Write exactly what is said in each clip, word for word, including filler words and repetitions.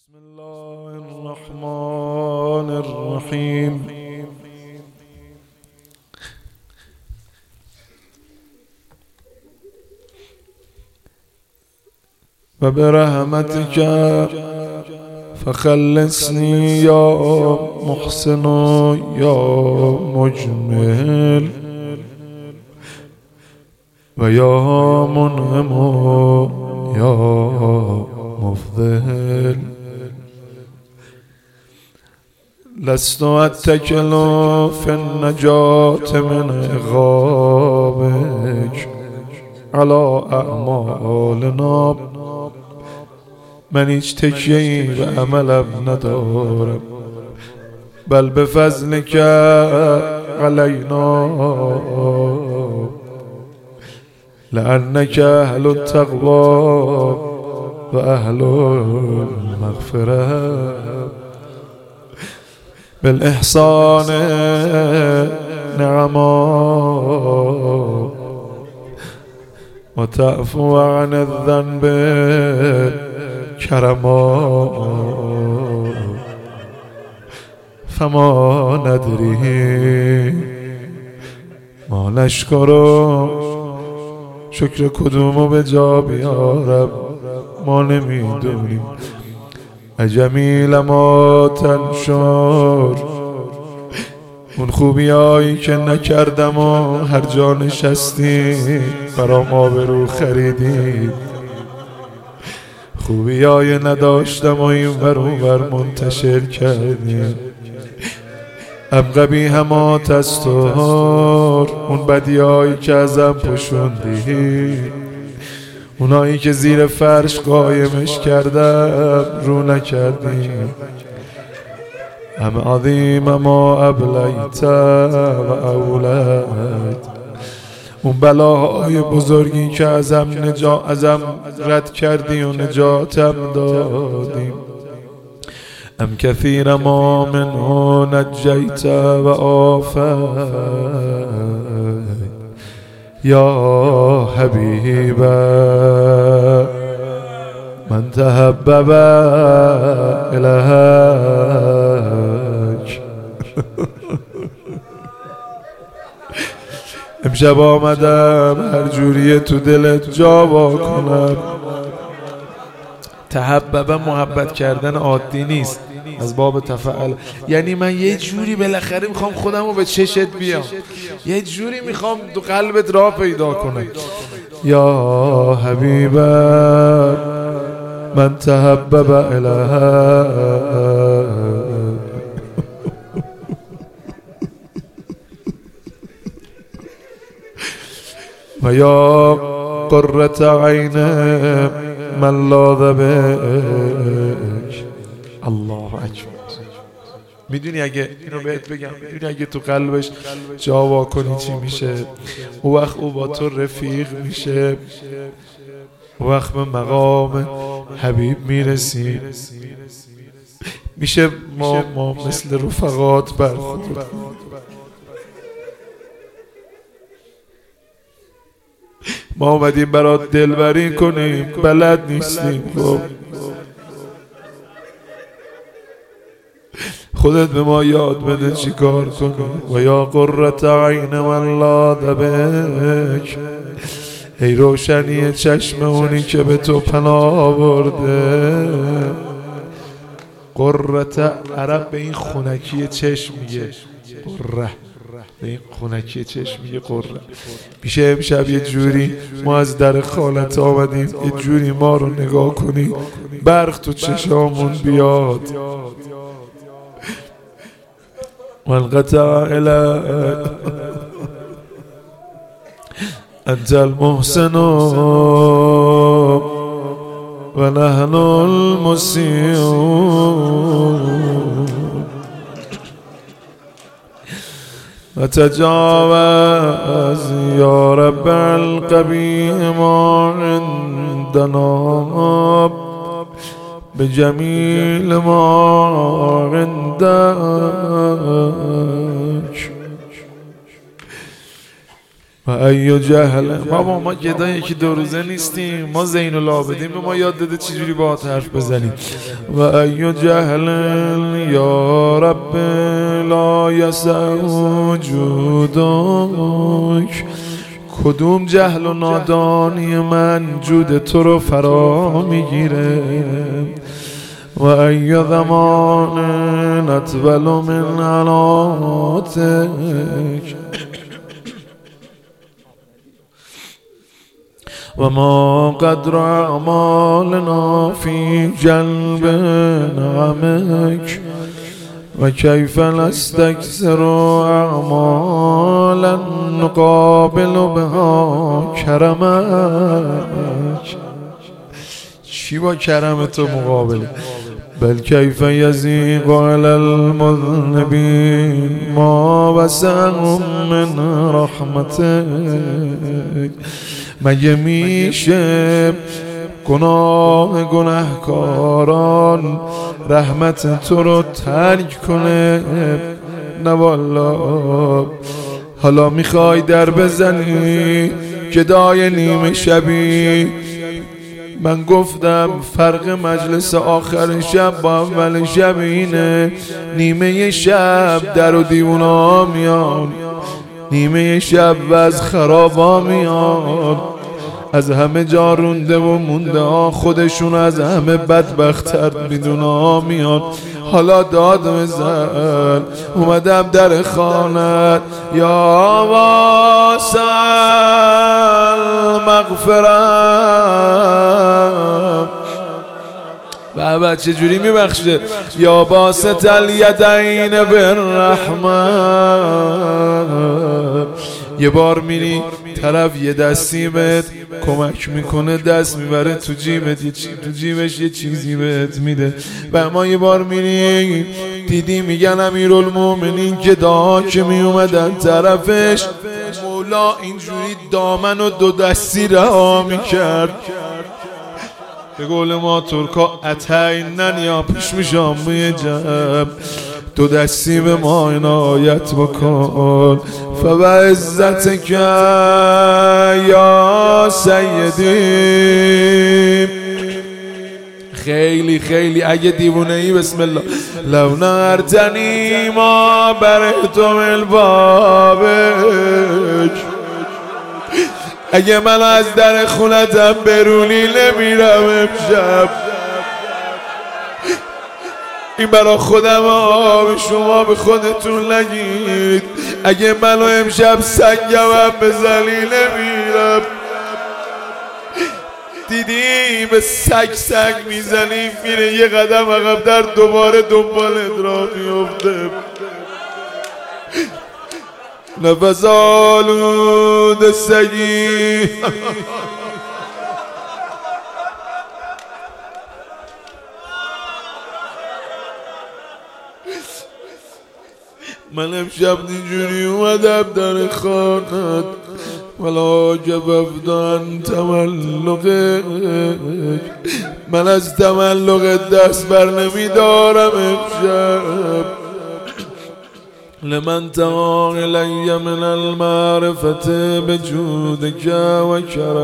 بسم الله الرحمن الرحیم. و برحمتک فخلصنی یا محسن یا مجمل و یا منعم یا مفضل. لست اتکل فی النجات من عقابک علی اعمالنا. من هیچ تکیه‌ای به عملم ندارم، بل به فضلک علینا، لأنک اهل التقوی و اهل المغفرة. بالاحسان نعما و تعفو عن الذنب کرما. فما ندری ما نشکر، شکر کدومو به جا بیارم ما نمیدونیم. اجمیل ما تنشر، اون خوبی هایی که نکردم و هر جا نشستی برام آبرو خریدی. خوبی های نداشتم و این ور اون ور منتشر کردی. ام قبیح ما تستر، اون بدی هایی که ازم پشوندی، اونایی که زیر فرش قایمش کردم رو نکردی. ام عظیم ما ابلیت و اولد، اون بلاهای بزرگی که ازم نجا ازم رد کردی و نجاتم دادی. ام کثیر ما منه نجیت و آفت یا حبیب من تحبب الهک. امشب آمدم هر جوری تو دلت جا وا کنم. تحبب محبت کردن عادی نیست، از باب تفعل، یعنی من یه جوری بالاخره میخوام خودم رو به چشت بیام، یه جوری میخوام تو قلبت راه پیدا کنم. یا حبیب من تحبب الهک و یا قرة عین من لاذ بک. الله اکبر. میدونی اگه اینو بهت بگم، میدونی اگه تو قلبش جا وا کنی چی میشه؟ او وقت او با تو رفیق میشه، او وقت به مقام حبیب میرسی، میشه ما, ما مثل رفقات برخورد. ما اومدیم برات دلبری کنیم، بلد نیستیم. خب خودت به ما یاد بده چی کار کنیم. و یا قرة عین من لاذ بک، ای روشنی چشم اونی که به تو پناه برده. قرة، عرب به این خنکی چشم میگه قره، به این خونکی چشم میگه قره. میشه امشب یه جوری ما از در خالت آمدیم، یه جوری ما رو نگاه کنی، برق تو چشامون بیاد. والقطع الى انت المحسن و نحن المسیئون. وتجاوز یا رب القبیح ما عندنا بجمیل ما عندک. و ای جهل. بابا ما گدا یکی دو روزه نیستیم، ما زین العابدین به ما یاد داده چجوری با حرف بزنیم. و ای جهل یا رب لا یسع جودک. کدوم جهل و نادانی من جود تو رو فرا میگیره. و ای زمان نطول من عناتک. و ما قدر اعمالنا فی جلب نعمک. و کیف نستکثر اعمالا نقابل بها کرمک. چی با کرم تو مقابله؟ بل کیف یضیق علی المذنبین ما وسعهم من رحمتک. مگه میشه گناه گناهکاران رحمت تو رو ترک کنه؟ نه والله. حالا میخوای در بزنی گدای نیمه شبی. من گفتم فرق مجلس آخر شب با اول شب اینه. نیمه شب در و دیونا میان، نیمه شب و از خرابا میان، از همه جا رونده و مونده ها، خودشون از همه بدبخت‌تر میدونا میان. حالا داد بزن اومدم در خانت یا واسع مغفرت. بابا چجوری میبخشه؟ یا باسط الیدین بالرحمت. یه بار میری طرف یه دستی بهت کمک میکنه، دست میبره تو جیبت، یه چی تو جیبش یه چیزی بهت میده. و ما یه بار میری دیدی میگن امیرالمومنین که دا که میومدن طرفش، مولا اینجوری دامن و دو دستی رها میکرد. به قول ما ترکا اتینن یا پیش میشم به جب، دو دستی به ما عنایت بکن. فبعزتک یا سیدی. خیلی خیلی اگه دیوونه ای بسم الله. لو نرتنی ما برهتم البابک. اگه من از در خونتم برونی نمیرم امشب. این برا خودم آب، شما به خودتون نگید. اگه منو امشب سنگم بزنی نمیرم. دیدی به سگ سگ میزنی میره یه قدم عقب در دوباره دنبالت را میفته. نفس آلود سگی. من امشب اینجوری اومدم در خانت ولا جففتن تملقک. من از تملق دست بر نمیدارم امشب. لمن تقا الی من المعرفت بجودک و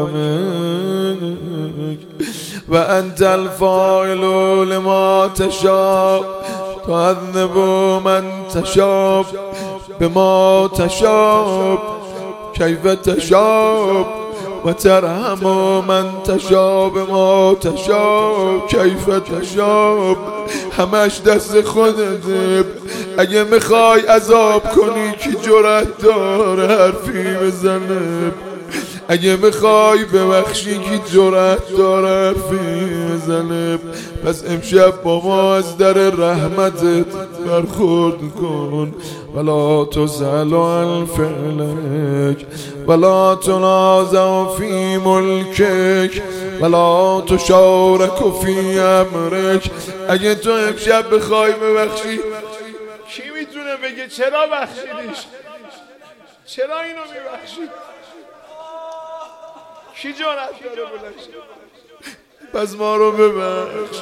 کرمک. و انت الفاعل لما تشاء تعذب من تشاء بما تشاء کیف تشاء و ترحم من تشاء بما تشاء کیف تشاء. همش دست خودته. اگه میخوای عذاب کنی کی جرأت داره حرفی بزنه؟ اگه میخوای ببخشی کی جرأت داره حرفی بزنه؟ پس امشب با ما از در رحمتت برخورد کن. ولا تسأل عن فعلک ولا تنازع فی ملکک ولا تشارک فی امرک. اگه تو امشب بخوای ببخشی کی میتونه بگه چرا بخشیدیش؟ چرا اینو میبخشی؟ کی جرأت داره بلنش؟ پس ما رو ببخش.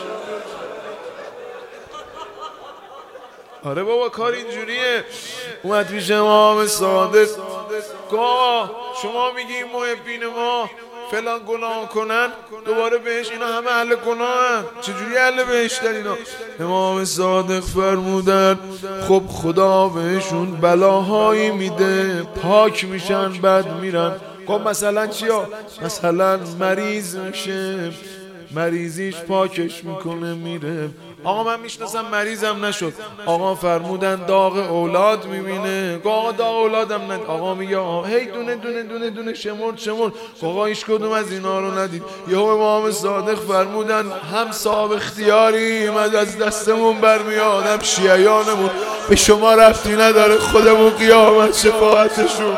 آره بابا کار اینجوریه. اومد پیش امام صادق گاه شما میگیم محبین ما فلان گناه کنن دوباره بهش اینا همه اهل گناهن، چجوری اهل بهشتن اینا؟ امام صادق فرمودن خب خدا بهشون بلاهایی میده پاک میشن بعد میرن. خب مثلا چیا؟ مثلا مریض میشه مریضیش پاکش میکنه میره. آقا من میشناسم مریضم نشد، آقا فرمودن داغ اولاد میبینه، آقا داغ اولادم ند. آقا میگه آقا هی دونه دونه دونه دونه شمرد شمرد، آقا هیچ کدوم از اینا رو ندید. یهو امام صادق فرمودن هم صاحب اختیاریم از دستمون برمیاد هم شیعیانمون، به شما رفتی نداره، خودمون قیامت شفاعتشون.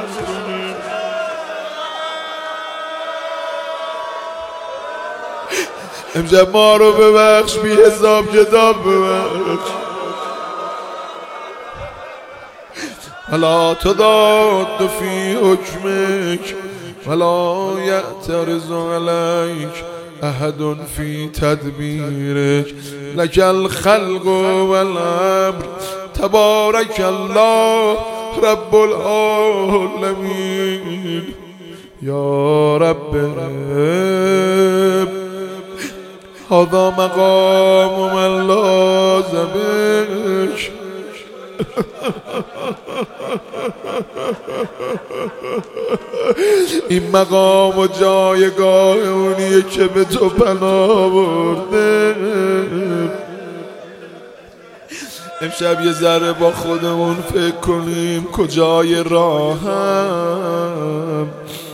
امشب ما رو ببخش، بی حساب کتاب ببخش. ولا تضاد فی حکمک ولا یعترض علیک احد فی تدبیرک لک الخلق والامر تبارک الله رب العالمین. یا رب هذا مقام من لاذ بک. این مقام و جایگاه اونیه که به تو پناه برده. امشب یه ذره با خودمون فکر کنیم کجای راهم،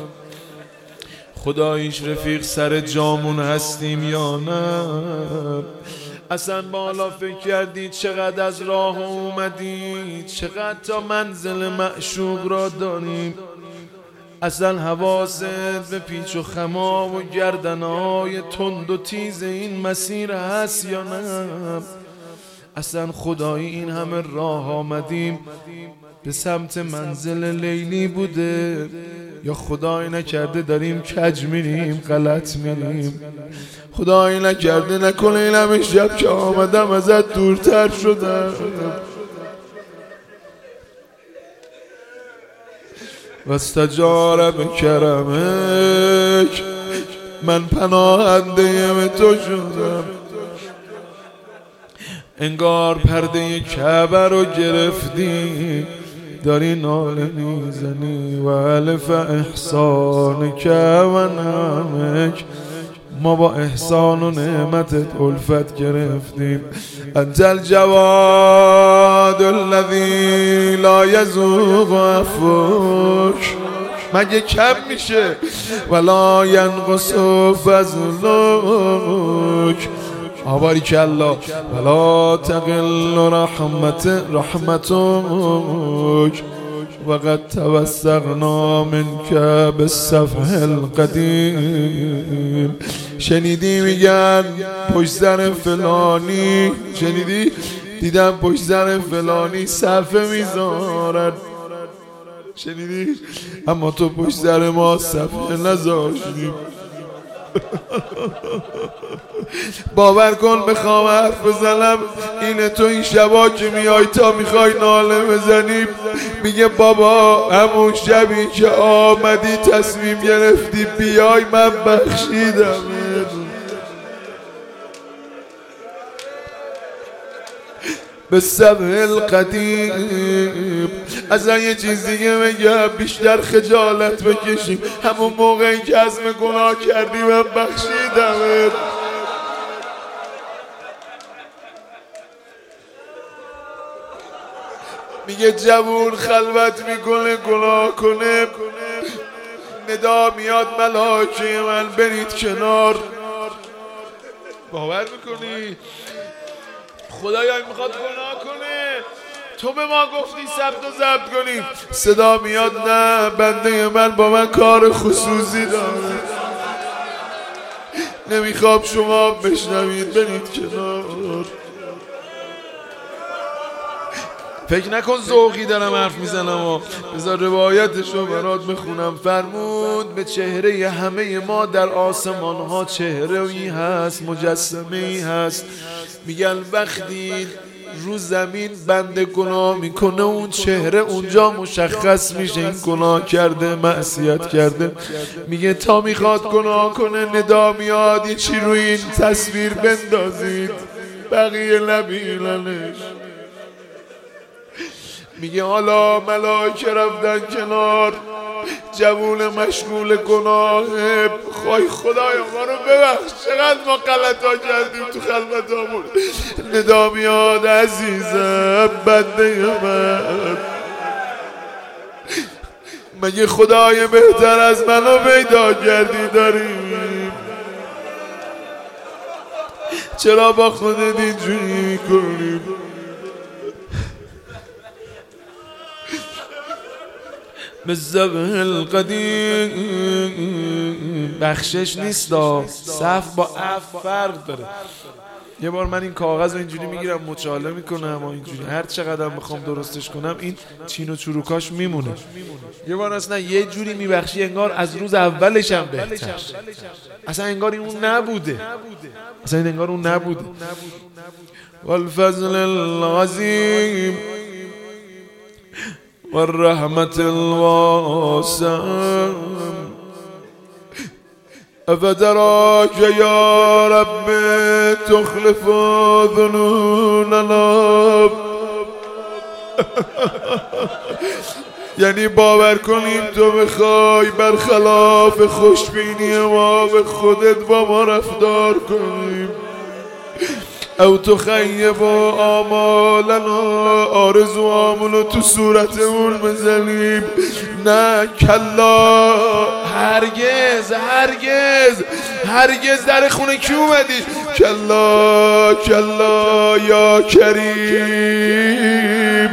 خداییش رفیق سر جامون هستیم یا نه؟ اصلا بالا فکر کردید چقدر از راه اومدید، چقدر تا منزل معشوق را داریم؟ اصلا حواست به پیچ و خمام و گردنهای تند و تیز این مسیر هست یا نه؟ اصلا خدایی این همه راه آمدیم به سمت منزل لیلی بوده یا خدایی نکرده داریم کج میریم غلط میریم؟ خدایی نکرده نکنه این همه شب که آمدم ازت دورتر شدم. و استجار بکرمک من پناهنده به تو شدم. انگار پرده کعبه رو گرفتی داری ناله میزنی و الف احسانک و نعمک. ما با احسان و نعمتت الفت گرفتیم. انت الجواد الذی لا یذوق عفوک. مگه کم میشه؟ ولا ینقص فضلک. آباریک الله. ولا تقل رحمت رحمتک وقد توسقنا منك بالصفح القدیم. شنیدی میگن پشت سر فلانی، شنیدی دیدم پشت سر فلانی صفحه میذارن، شنیدی؟ اما تو پشت سر ما صفحه نذاشتی. باور کن بخوام حرف بزنم اینه تو این شبا که میای تا میخوای ناله بزنی میگه بابا همون شبی که آمدی تصمیم گرفتی بیای من بخشیدم. به صفح القدیم. اصلا یه چیز دیگه بگم بیشتر خجالت بکشیم، همون موقعی که عزم گناه کردی من بخشیدمت. میگه جوون خلوت میکنه گناه کنه ندا میاد ملائکه من برید کنار. باور میکنی خدایا میخواد گناه کنه تو به ما گفتی ثبت و ضبط کنیم، صدا میاد نه بنده من با من کار خصوصی داره، نمیخوام شما بشنوید برید کنار. فکر نکن ذوقی دارم حرف میزنم و بذار روایتشو برات بخونم. فرمود به چهره همه ما در آسمان ها چهره ای هست، مجسمه ای هست. میگن وقتی رو زمین بنده گناه میکنه، اون چهره اونجا مشخص میشه این گناه کرده، معصیت کرده. میگه تا میخواد گناه کنه ندا میاد یه چی روی این تصویر بندازید، بقیه نبیننش. میگه حالا ملائکه رفتن کنار، جوون مشغول گناهه، خواهی خدایا ما رو ببخش، چقدر ما غلطا کردیم تو خلوتامون. ندا میاد عزیزم بنده من، مگه خدای بهتر از منو پیدا کردی داریم؟ چرا با خودت اینجوری میکنیم؟ بالذبح القدیم. بخشش نیست، صف با اف فرق داره. یه بار من این کاغذ رو اینجوری میگیرم مچاله میکنم و اینجوری هر چقدر بخوام درستش کنم این چین و چروکاش میمونه. یه بار اصلا یه جوری میبخشی انگار از روز اولش هم بهتر، اصلا انگار این اون نبوده، اصلا این انگار اون نبوده. والفضل العظیم والرحمة الواسع أفدراك يا رب تخلف ظنوننا. یعنی باور کنیم تو بخوای برخلاف خوشبینی ما به خودت با ما رفتار کنیم. او تخیب آمالنا، آرزوامونو تو صورتمون بزنیم. نه کلا، هرگز هرگز هرگز در خونه کی اومدی؟ کلا کلا یا کریم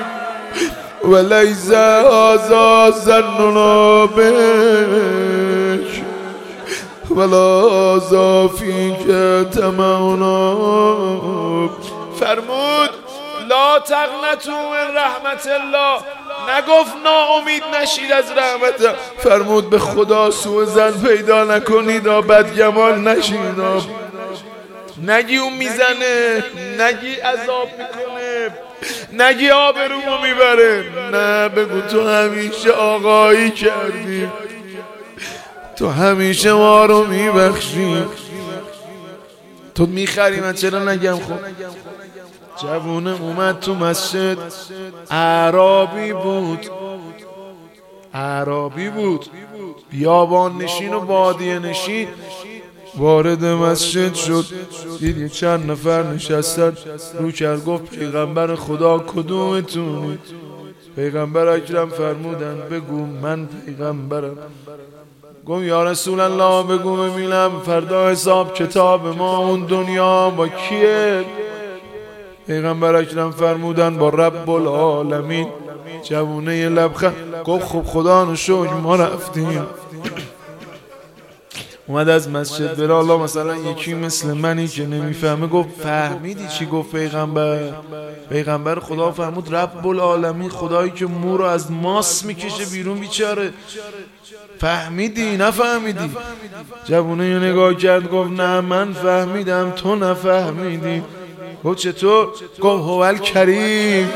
ولیس هذا ظننا بک ولا ذافیک تمعنا. فرمود لا تقنطوا من رحمت الله، نگفت ناامید نشید از رحمت، فرمود به خدا سوء ظن پیدا نکنید، بدگمان نشید. نگی اون میزنه، نگی عذاب میکنه، نگی آبرومو میبره، نه بگو تو همیشه آقایی کردی، تو همیشه ما رو میبخشی، تو میخری. من چرا نگم؟ خب جوونه اومد تو مسجد، اعرابی بود، اعرابی بود، بیابان نشین و بادیه نشین. وارد مسجد شد، دید یه چند نفر نشستن، رو کرد گفت پیغمبر خدا کدومتونی؟ پیغمبر اکرم فرمودن بگو من پیغمبرم. گفت یا رسول الله بگو ببینم فردا حساب کتاب ما اون دنیا با کیه؟ پیغمبر اکرم فرمودن با رب العالمین. جوونه یه لبخند گفت خب خدا رو شکر ما رفتیم. اومد از مسجد بره. الله مثلا یکی مثل منی که نمیفهمه گفت فهمیدی چی گفت پیغمبر؟ پیغمبر خدا فرمود رب العالمین، خدایی که مو رو از ماس میکشه بیرون بیچاره. فهمیدی؟ نفهمیدی؟ جوونه یه نگاه کرد گفت نه من فهمیدم تو نفهمیدی. گفت چطور؟ گفت هوال کریم.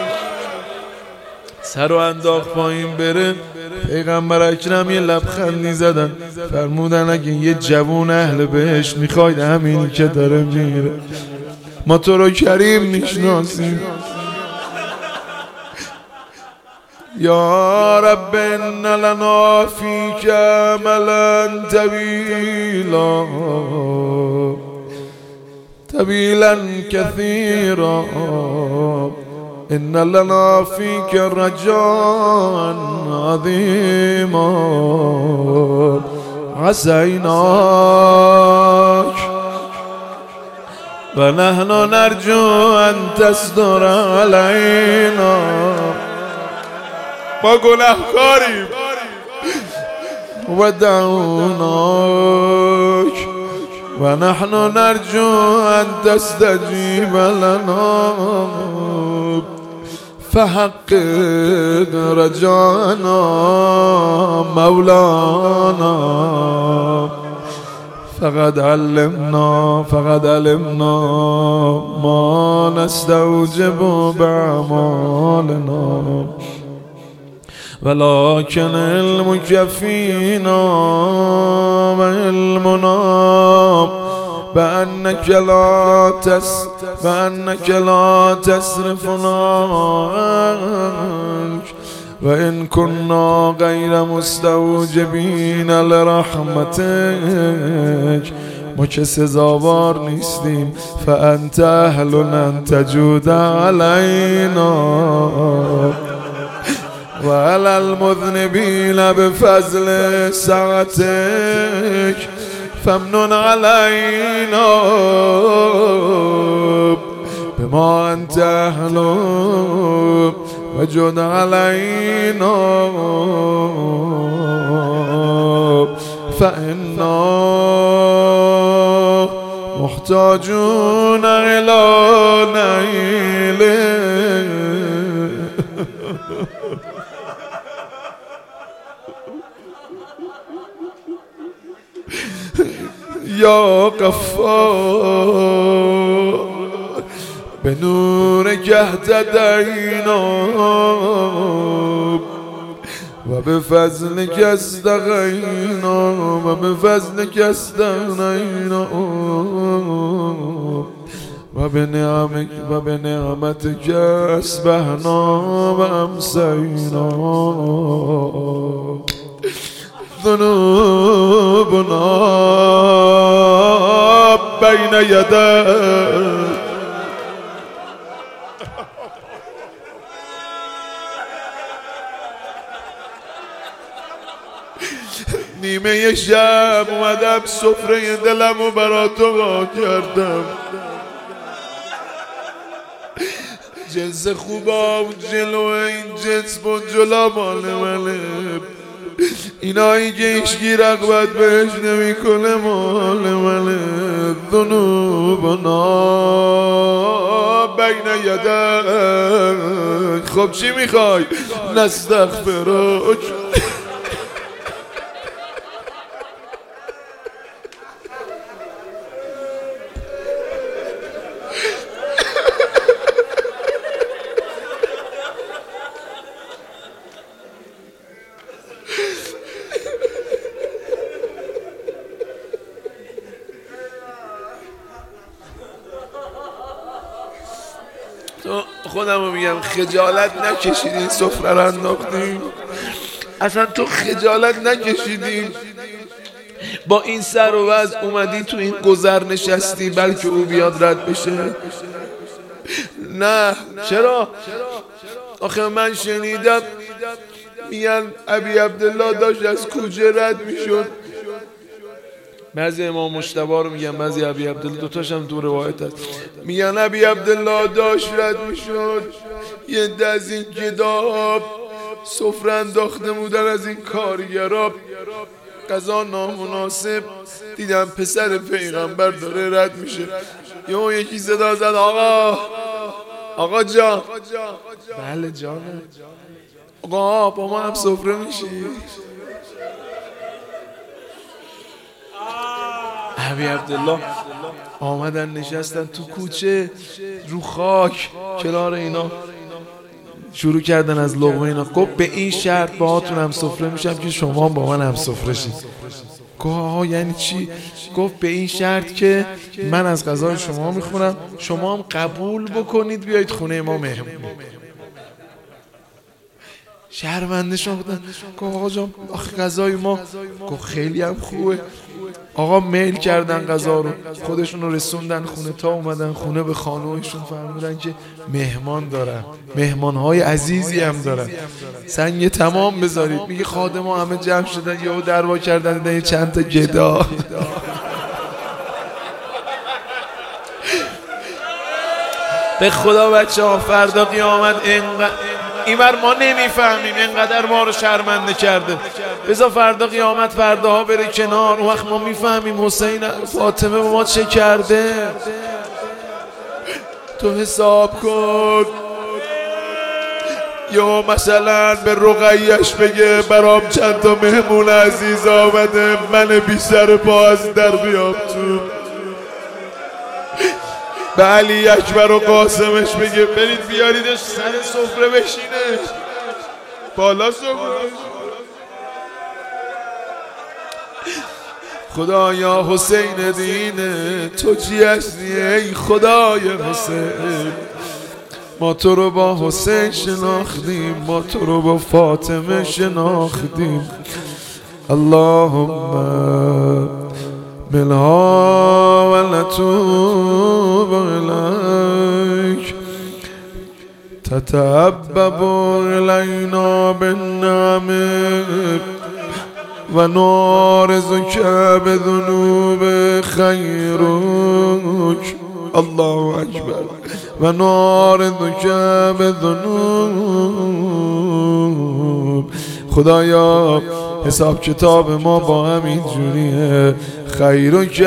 سر رو انداخت پایین بره. پیغمبر اکرم یه لبخندی زدن، فرمودن اگه یه جوون اهل بهشت میخواید همینی که داره میره، ما تو رو کریم میشناسیم. یا رب ان لنا فیک عملا طویلا طویلا کثیرا ان لنا فیک رجاء عظیما عصیناک و نحن نرجو ان تصدر علینا. ما گناهکاریم و دعوناک و نحن نرجو ان تستجیب لنا فحقق رجانا مولانا. فقد علمنا فقد علمنا ما نستوجب بأعمالنا ولكن علمك فينا وعلمنا بأنك لا تس بأنك لا تصرفنا وإن كنا غير مستوجبين لرحمتك ما که سزاوار نیستیم فأنت أهل أن تجود علينا وعلى المذنبين بفضل سعتك فمنن علينا بما أنت أهل وجد علينا فإنا محتاجون إلى نيله یا غفار به نورک اهتدینا و به فضلک استغینا و به فضلک استغنینا و به نعمک و به نعمتک اصبحنا و امسینا ذنوبنا بین یدیک نیمه شب اومدم سفره دلمو برا تو وا کردم جنس خوبا و جلو این جنس با جلا مال منه اینایی که ایشگی رغبت بهش نمی کنه مال منه ذنوبنا بین یدیک خب چی میخوای؟ نستغفرک خودم رو میگم خجالت نکشیدین سفره رو انداختیم اصلا تو خجالت نکشیدین با این سر و وضع اومدی تو این گذر نشستی بلکه او بیاد رد بشه نه چرا آخه من شنیدم میگن ابی عبدالله داشت از کوچه رد میشد بعضی امام مجتبی رو میگن بعضی ابی عبدالله دوتاش هم تو روایت هست میگن ابی عبدالله داشت رد میشد یه ده از این گداب سفره انداخته بودن از این کارگرا غذا نامناسب دیدم پسر پیغمبر داره رد میشه یه یکی صدا زد آقا آقا جان بله جانم آقا با ما هم سفره میشی ابی عبدالله آمدن نشستن تو کوچه رو خاک کنار اینا شروع کردن از لقمه اینا گفت به این شرط باهاتون هم سفره میشم که شما با من هم سفره شید گفت آها یعنی چی؟ گفت به این شرط که من از غذای شما میخورم شما هم قبول بکنید بیایید خونه ما مهمون شرمنده شدن گفت آقا جان آخه غذای ما گفت خیلی هم خوبه آقا میل کردن غذا رو خودشون رو رسوندن خونه تا اومدن خونه به خانومشون فرمودن که مهمان دارن مهمانهای عزیزی هم دارن سنگ تمام بذارید میگه خادم ها همه جمع شدن یهو دروا کردن دیدن یه چند تا گدا به خدا بچه ها فردا قیامت اینقدر اینور ما نمیفهمیم اینقدر ما رو شرمنده کرده بذار فردا قیامت فرداها بره کنار اون وقت ما میفهمیم حسین فاطمه با ما چه کرده تو حساب کن یا مثلا به رقیه‌اش بگه برام چند تا مهمون عزیز آمده من بی سر پا از در بیام تو به علی اکبر و قاسمش بگه برید بیاریدش سر سفره بشینه بالا سفره. خدایا حسین دینه تو چی هستی ای خدای حسین؟ ما تو رو با حسین شناختیم، ما تو رو با فاطمه شناختیم. اللهم ملها و نتوب الیک تتعبب الینا بالنعم و نارزک بذنوب خیرک. الله اکبر. و نارزک بذنوب. خدایا حساب کتاب ما با هم اینجوریه. خیرک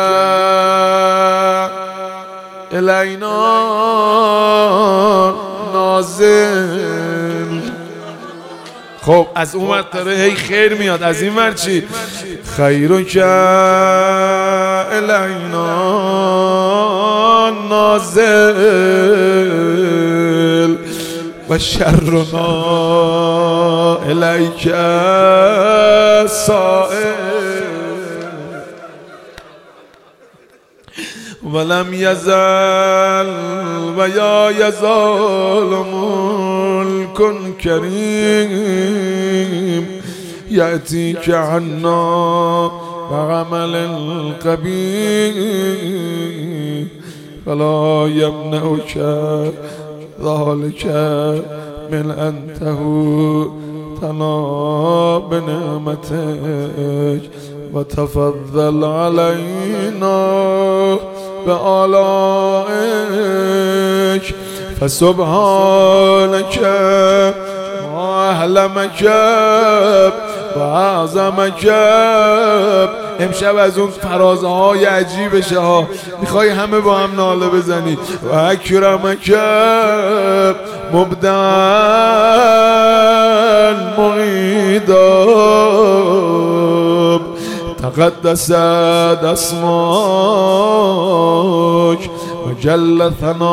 الینا نازل. خب از اون وقت داره هی خیر میاد، از این ور چی؟ خیرک الینا نازل و شرنا الیک سائل ولم یزل و یا یزال ملک کریم یأتیک عنا و عمل قبیح فلا یمنعک ذلك من أن تهوتنا بنعمتك وتفضل علينا بآلائك فسبحانك ما أهلمك وعظمك. امشب از اون فرازه های عجیبشه ها، میخوای همه با هم ناله بزنی. و اکرمک مبدعا معیدا تقدست اسماک و جل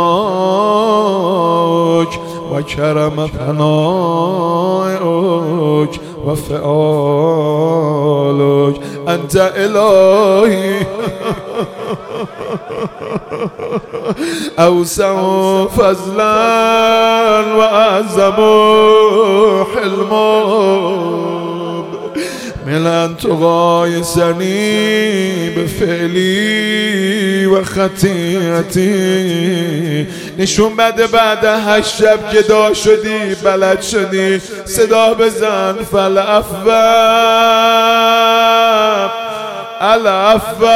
ثناک و کرم ثنائک و فعالک. انت الهی اوسع فضلا و اعظم حلما من ان تقایسنی بفعلی و خطیئتی. نشون بده بعد هشت شب گدا شدی، بلد شدی، صدا بزن فالعفو العفو.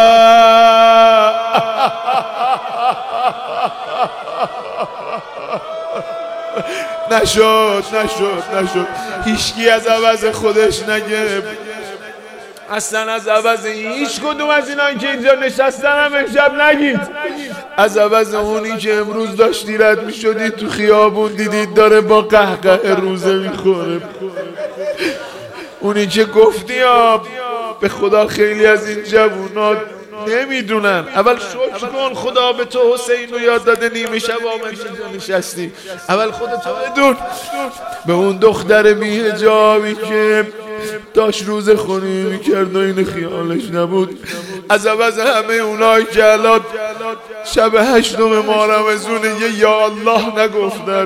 نشد نشد نشد. هیچکی از عوض خودش نگه، اصلا از عوض هیچ کدوم از اینا که اینجا نشستن هم امشب نگید. از عوض اونی که امروز داشتی رد می شدید تو خیابون دیدید داره با قهقه روزه می خوره. اونی که گفتی آب به خدا خیلی از این جوونا نمیدونن. اول شکر کن خدا به تو حسین رو یاد داده، نیمه شب آمدی نشستی. اول خودتو بدون. به اون دختر بی‌حجابی که داشت روز خونی میکرد و این خیالش نبود، از عوض همه اونایی که الان شب هشتم ماه رمضونه یه یا الله نگفتن،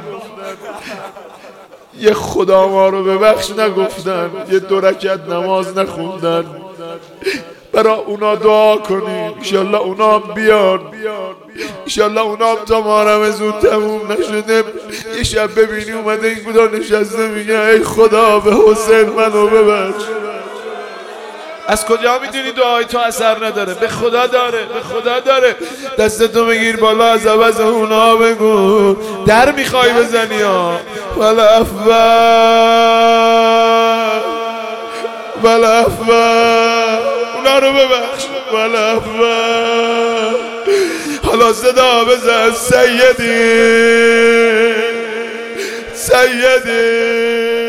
یه خدا ما رو ببخش نگفتن، یه دو رکعت نماز نخوندن، برای اونا دعا کنیم انشالله اونا بیان، انشالله اونا تا ما رمضون تموم نشده یه شب ببینی اومده این بودا نشسته میگه ای خدا به حسین منو ببخش. از کجا میدونی دعای تو اثر نداره؟ به خدا داره، به خدا داره. دستتو بگیر بالا، از عوض اونا بگو در میخوای بزنی ها. والعفو والعفو، اونا رو ببخش. والعفو. حالا صدا بزن سیدی سیدی